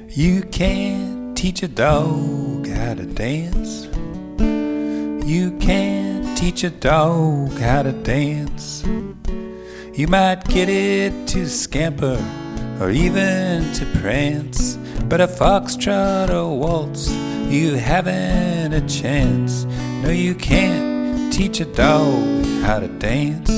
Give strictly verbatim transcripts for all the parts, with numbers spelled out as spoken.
You can't teach a dog how to dance. You can't teach a dog how to dance. You might get it to scamper or even to prance, but a foxtrot or waltz, you haven't a chance. No, you can't teach a dog how to dance.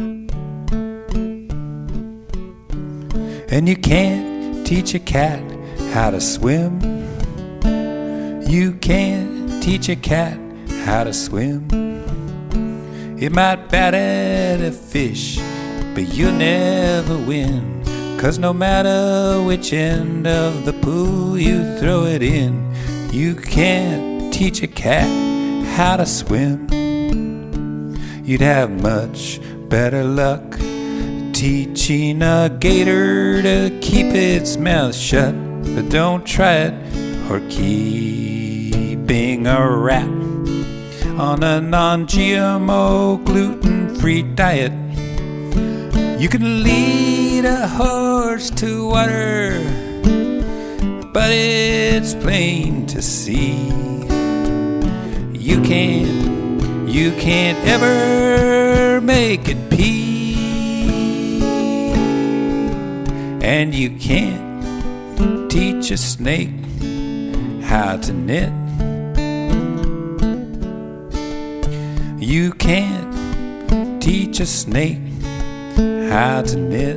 And you can't teach a cat how to swim. You can't teach a cat how to swim. It might bat at a fish, but you'll never win, 'cause no matter which end of the pool you throw it in, you can't teach a cat how to swim. You'd have much better luck teaching a gator to keep its mouth shut, but don't try it, or keeping a rat on a non-G M O gluten-free diet. You can lead a horse to water, but it's plain to see you can't, you can't ever make it pee. And you can't teach a snake how to knit. You can't teach a snake how to knit.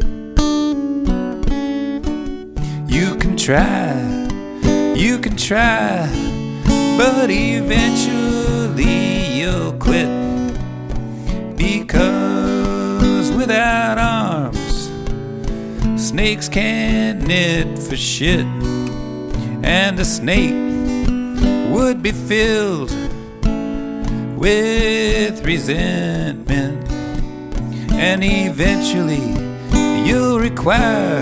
You can try, you can try, but eventually you'll quit, because without arms, snakes can't knit for shit. And a snake would be filled with resentment, and eventually you'll require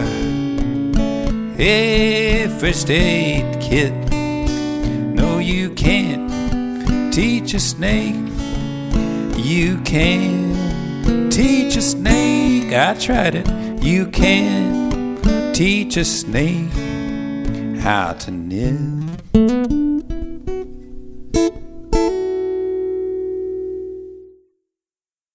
a first aid kit. No, you can't teach a snake. You can't teach a snake. I tried it. You can't teach a snake how to knit.